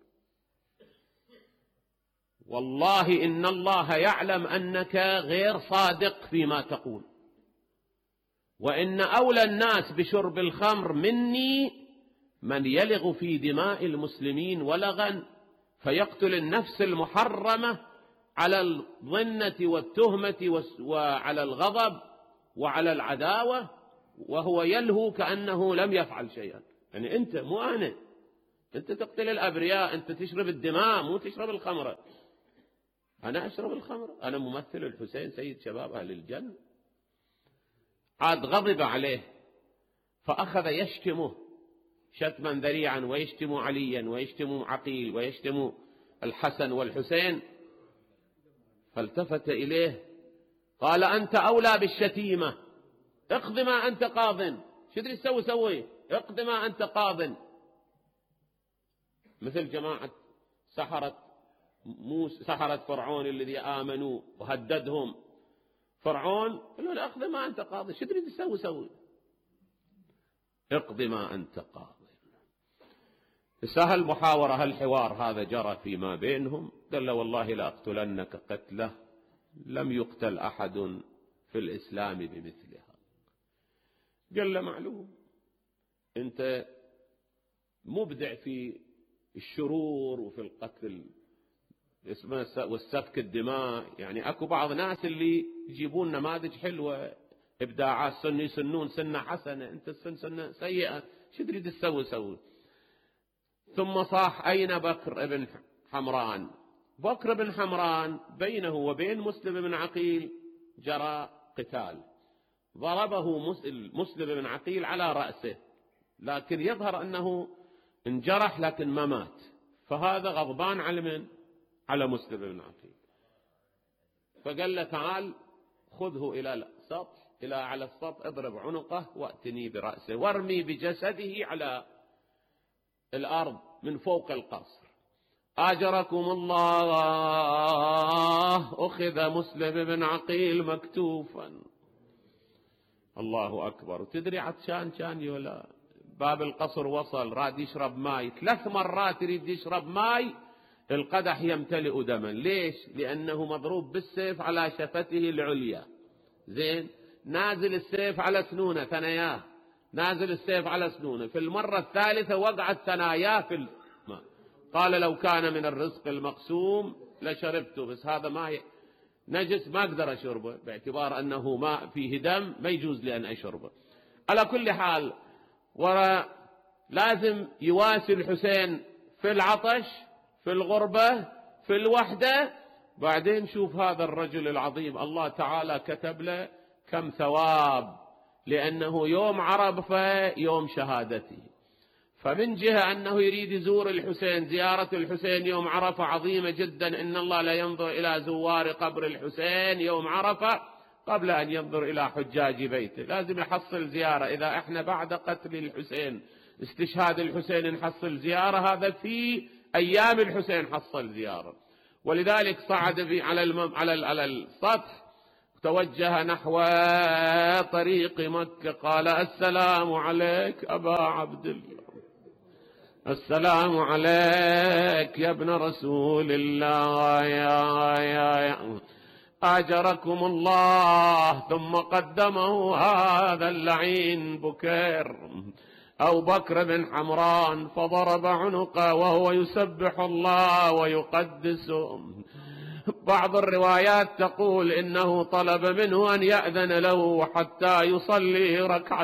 والله إن الله يعلم أنك غير صادق فيما تقول، وإن أولى الناس بشرب الخمر مني من يلغ في دماء المسلمين ولغا فيقتل النفس المحرمة على الظنة والتهمة وعلى الغضب وعلى العداوة، وهو يلهو كأنه لم يفعل شيئا. يعني أنت مو أنا، أنت تقتل الأبرياء، أنت تشرب الدماء مو تشرب الخمر. أنا أشرب الخمر، أنا ممثل الحسين سيد شباب أهل الجنة. عاد غضب عليه فأخذ يشتمه شتما ذريعا، ويشتم عليا ويشتم عقيل ويشتم الحسن والحسين. فالتفت إليه قال: أنت أولى بالشتيمة، اقض ما أنت قاض. شو تدري تسوي؟ سوي، اقض ما أنت قاض. مثل جماعة سحرة فرعون الذي آمنوا وهددهم فرعون، قالوا له: اقض ما أنت قاض. شو تريد تسوي؟ سوي، اقض ما أنت قاض. سهل محاورة، هالحوار هذا جرى فيما بينهم. قال له: والله لأقتلنك قتله لم يقتل أحد في الإسلام بمثلها. قال له: معلوم أنت مبدع في الشرور وفي القتل والسفك الدماء. يعني أكو بعض ناس اللي يجيبون نماذج حلوة، إبداعات، سنة يسنون سنة حسنة، أنت سنة سيئة، شو تريد تسوي؟ سوي. ثم صاح: أين بكر بن حمران؟ بكر بن حمران بينه وبين مسلم بن عقيل جرى قتال، ضربه مسلم بن عقيل على رأسه، لكن يظهر أنه انجرح لكن ما مات. فهذا غضبان على من؟ على مسلم بن عقيل. فقال له: تعال خذه إلى السطح، على السطح، اضرب عنقه وأتني برأسه وارمي بجسده على الأرض من فوق القصر. أجركم الله، أخذ مسلم بن عقيل مكتوفا. الله أكبر. تدري عطشان كان يولا؟ باب القصر وصل، راد يشرب ماي 3 مرات، يريد يشرب ماي، القدح يمتلئ دما. ليش؟ لأنه مضروب بالسيف على شفته العليا، زين، نازل السيف على سنونه، ثناياه، نازل السيف على سنونه. في المرة الثالثة وقعت ثناياه في الماء. قال: لو كان من الرزق المقسوم لشربته، بس هذا ماء نجس ما أقدر أشربه، باعتبار أنه ماء فيه دم ما يجوز لي أن أشربه. على كل حال، لازم يواسي الحسين في العطش، في الغربة، في الوحدة. بعدين شوف هذا الرجل العظيم، الله تعالى كتب له كم ثواب، لأنه يوم عرفة يوم شهادته. فمن جهة أنه يريد يزور الحسين، زيارة الحسين يوم عرفة عظيمة جدا، إن الله لا ينظر إلى زوار قبر الحسين يوم عرفة قبل أن ينظر إلى حجاج بيته. لازم يحصل زيارة. إذا إحنا بعد قتل الحسين، استشهاد الحسين، نحصل زيارة، هذا في أيام الحسين حصل زيارة. ولذلك صعد على السطح، توجه نحو طريق مكة، قال: السلام عليك أبا عبد الله، السلام عليك يا ابن رسول الله، يا أجركم الله. ثم قدمه هذا اللعين بكير أو بكر بن حمران، فضرب عنقه وهو يسبح الله ويقدسه. بعض الروايات تقول إنه طلب منه أن يأذن له حتى يصلي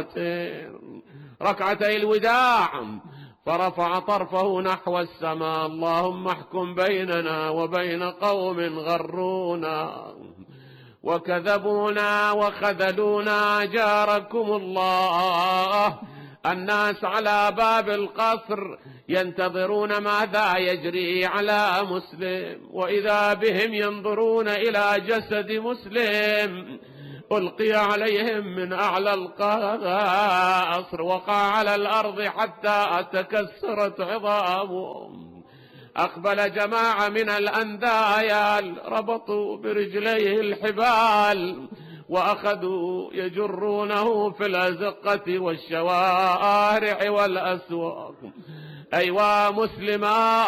ركعتي الوداع، فرفع طرفه نحو السماء: اللهم احكم بيننا وبين قوم غرونا وكذبونا وخذلونا، جاركم الله. الناس على باب القصر ينتظرون ماذا يجري على مسلم، وإذا بهم ينظرون إلى جسد مسلم ألقي عليهم من أعلى القصر، وقع على الأرض حتى تكسرت عظامهم. أقبل جماعة من الأندايا ربطوا برجليه الحبال وأخذوا يجرونه في الأزقة والشوارع والأسواق. أيوا مسلما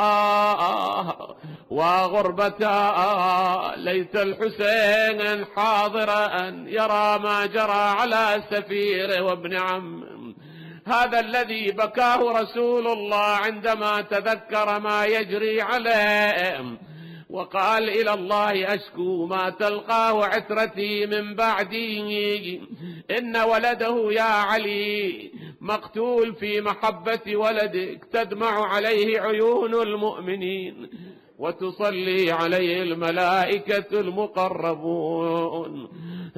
وغربتا، ليت الحسين حاضرا يرى ما جرى على سفيره وابن عمه، هذا الذي بكاه رسول الله عندما تذكر ما يجري عليه. وقال إلى الله أشكو ما تلقاه عترتي من بعدي، إن ولده يا علي مقتول في محبة ولدك، تدمع عليه عيون المؤمنين وتصلي عليه الملائكة المقربون.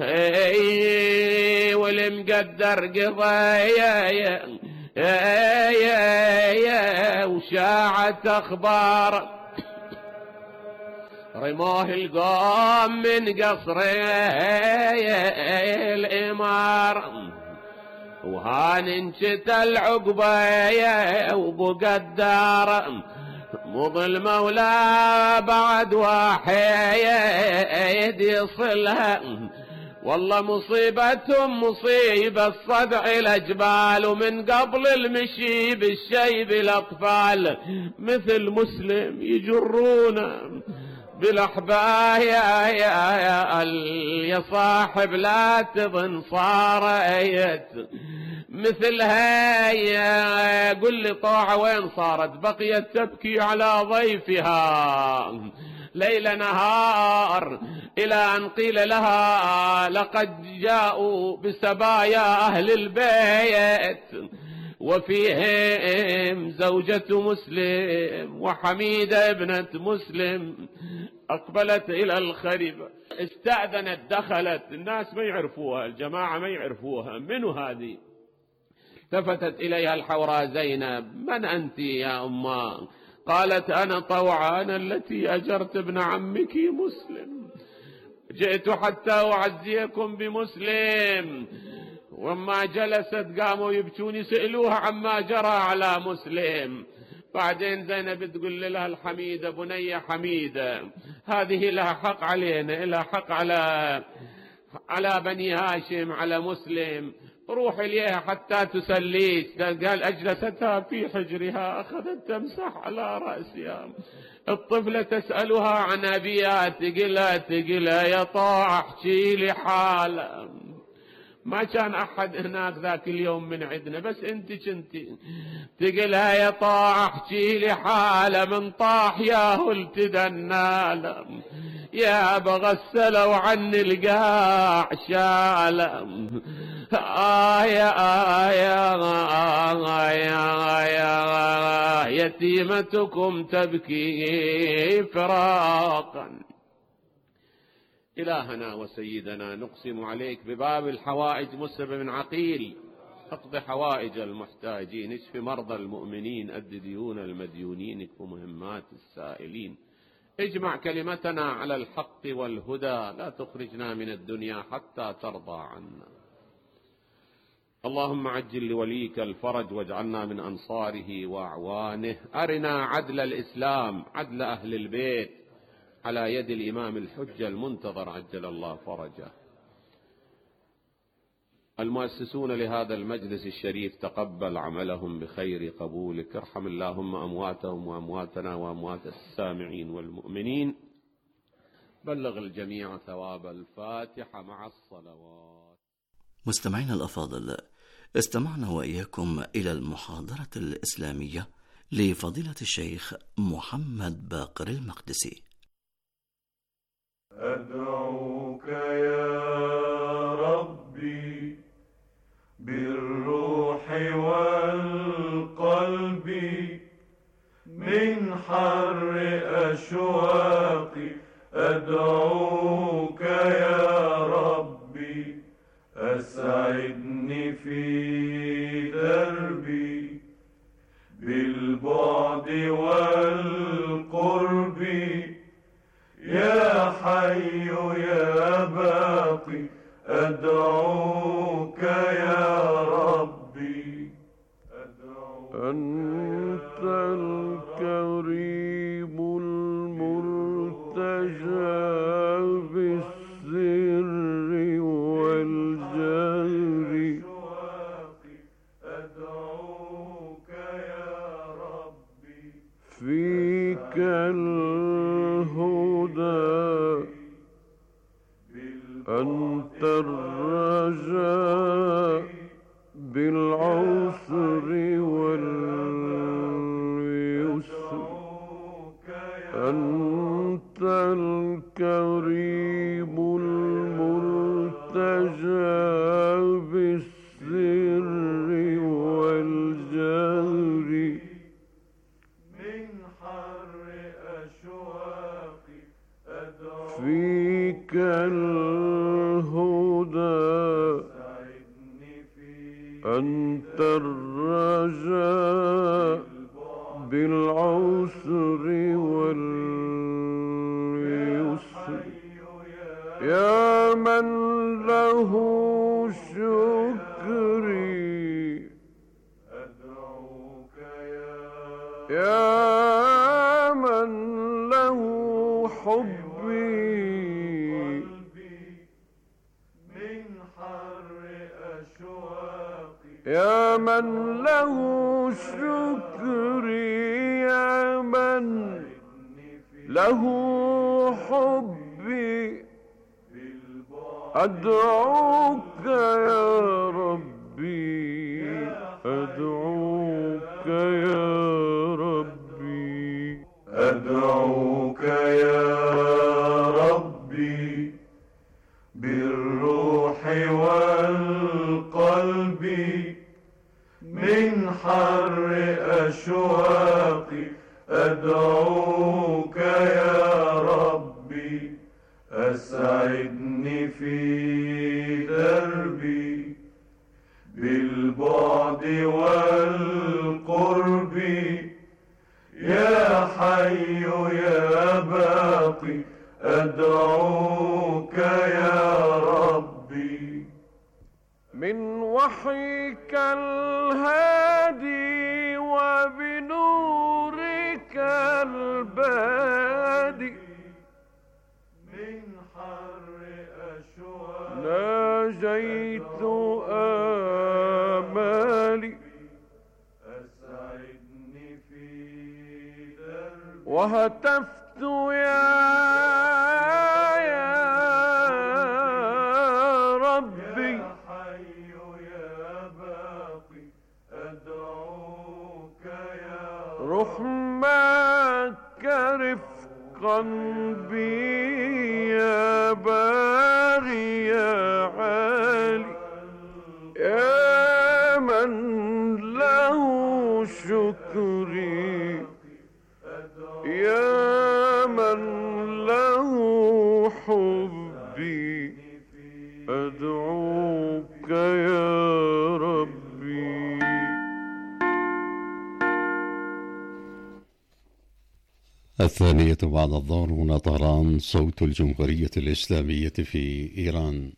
والمقدر قضايا وشاعت أخبار، رموه القوم من قصر الإمار، وهان انشت العقبة وبقى الدار، مضل مولا بعد واحد يصلها، والله مصيبتهم مصيبة صدع الأجبال، ومن قبل المشي بالشيب الأطفال مثل مسلم يجرونا بالأحبايا، يا صاحب لا تظن صارت مثل هاي. قل لي طاعة وين صارت؟ بقيت تبكي على ضيفها ليل نهار، إلى أن قيل لها لقد جاءوا بسبايا أهل البيت، وفيهم زوجة مسلم وحميدة ابنة مسلم. أقبلت إلى الخريبة، استأذنت، دخلت، الناس ما يعرفوها، الجماعة ما يعرفوها، منو هذه؟ التفتت إليها الحوراء زينب، من أنت يا أمه؟ قالت أنا طوعان التي أجرت ابن عمك مسلم، جئت حتى أعزيكم بمسلم. وما جلست قاموا يبكون يسألوها عما جرى على مسلم. بعدين زينب تقول لها الحميدة، بنية حميدة هذه لها حق علينا، لها حق على بني هاشم، على مسلم، روح إليها حتى تسليش. قال أجلستها في حجرها، أخذت تمسح على رأسها. الطفلة تسألها عن أبيها، تقلها يا طاعة احكي لي حالة. ما كان أحد هناك ذاك اليوم من عندنا، بس أنت كنتي. تقلها يا طاعة احكي لي حالة، من طاح ياهو التدنى، يا بغسلوا عني القاع شالم. يتيمتكم تبكي فراقا. إلهنا وسيدنا نقسم عليك بباب الحوائج مسلم بن عقيل، اقض حوائج المحتاجين، اشف مرضى المؤمنين، أد ديون المديونين، اكف مهمات السائلين، اجمع كلمتنا على الحق والهدى، لا تخرجنا من الدنيا حتى ترضى عنا. اللهم عجل لوليك الفرج واجعلنا من أنصاره وأعوانه. أرنا عدل الإسلام، عدل أهل البيت على يد الإمام الحجة المنتظر عجل الله فرجه. المؤسسون لهذا المجلس الشريف تقبل عملهم بخير قبولك، ارحم اللهم أمواتهم وأمواتنا وأموات السامعين والمؤمنين، بلغ الجميع ثواب الفاتحة مع الصلوات. مستمعينا الأفاضل، استمعنا وإياكم إلى المحاضرة الإسلامية لفضيلة الشيخ محمد باقر المقدسي. أدعوك يا ربي بالروح والقلب، من حر أشواقي أدعوك يا ربي، أسعدني في دربي بالبعد والقرب، يا حي يا باقي أدعوك يا ربي. أنت الكريم المرتجى بالسر والجهر، أدعوك يا ربي. فيك الهدى، أنت الرجاء بالعسر واليسر، أنت الكريم المرتجى بالسر والجهر من حر أشواقي فيك الهدى أنت الرجاء بالعسر واليسر يا من له شكري أدعوك يا من له حبي من حر أشواقي يا من له شكري يا من له حبي أدعوك يا ربي أدعوك يا ربي أدعوك يا ربي بالروح والقلب من حر أشواقي أدعوك يا ربي أسعدني في دربي بالبعد والقرب يا حي يا باقي أدعوك يا ربي من وحيك الهادي وبنورك البادي من حر أشواقي ناجيت آمالي أسعدني في دربي وهتفت يا ربي يا حي يا باقي أدعوك يا رحمك رفقا بي يا باغي يا عالي يا من له شكري يا من له حبي أدعوك يا ربي. الثانية بعد الظهر هنا طهران، صوت الجمهورية الإسلامية في إيران.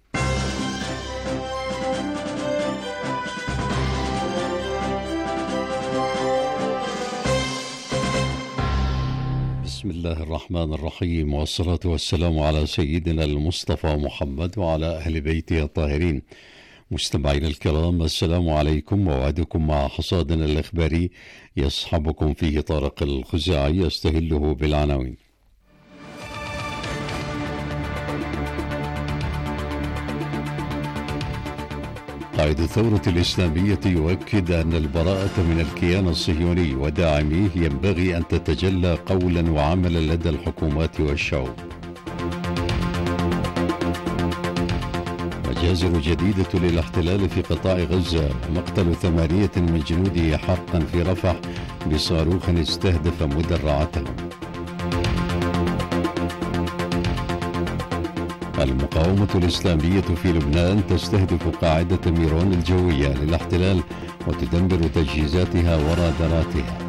بسم الله الرحمن الرحيم، والصلاة والسلام على سيدنا المصطفى محمد وعلى أهل بيته الطاهرين. مستمعينا الكرام، السلام عليكم، موعدكم مع حصادنا الإخباري يصحبكم فيه طارق الخزاعي يستهله بالعناوين. قائد الثورة الإسلامية يؤكد أن البراءة من الكيان الصهيوني وداعميه ينبغي أن تتجلى قولا وعملا لدى الحكومات والشعوب. مجازر جديدة للاحتلال في قطاع غزة، مقتل 8 من جنوده حرقا في رفح بصاروخ استهدف مدرعتهم. المقاومة الإسلامية في لبنان تستهدف قاعدة ميرون الجوية للاحتلال وتدمر تجهيزاتها وراداراتها.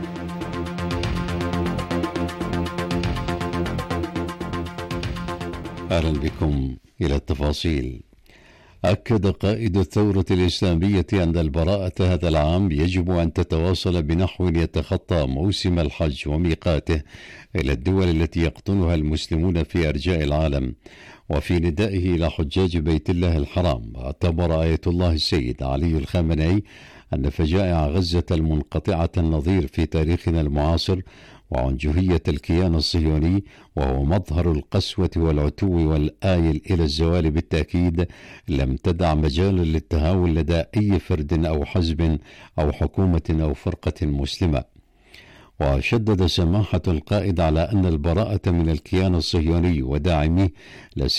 أهلا بكم إلى التفاصيل. أكد قائد الثورة الإسلامية أن البراءة هذا العام يجب أن تتواصل بنحو يتخطى موسم الحج وميقاته إلى الدول التي يقطنها المسلمون في أرجاء العالم. وفي ندائه إلى حجاج بيت الله الحرام، اعتبر آية الله السيد علي الخامنئي أن فجائع غزة المنقطعة النظير في تاريخنا المعاصر وعنجهية الكيان الصهيوني، وهو مظهر القسوة والعتو والآيل إلى الزوال بالتأكيد، لم تدع مجالا للتهاون لدى أي فرد أو حزب أو حكومة أو فرقة مسلمة. وشدد سماحة القائد على أن البراءة من الكيان الصهيوني وداعميه لا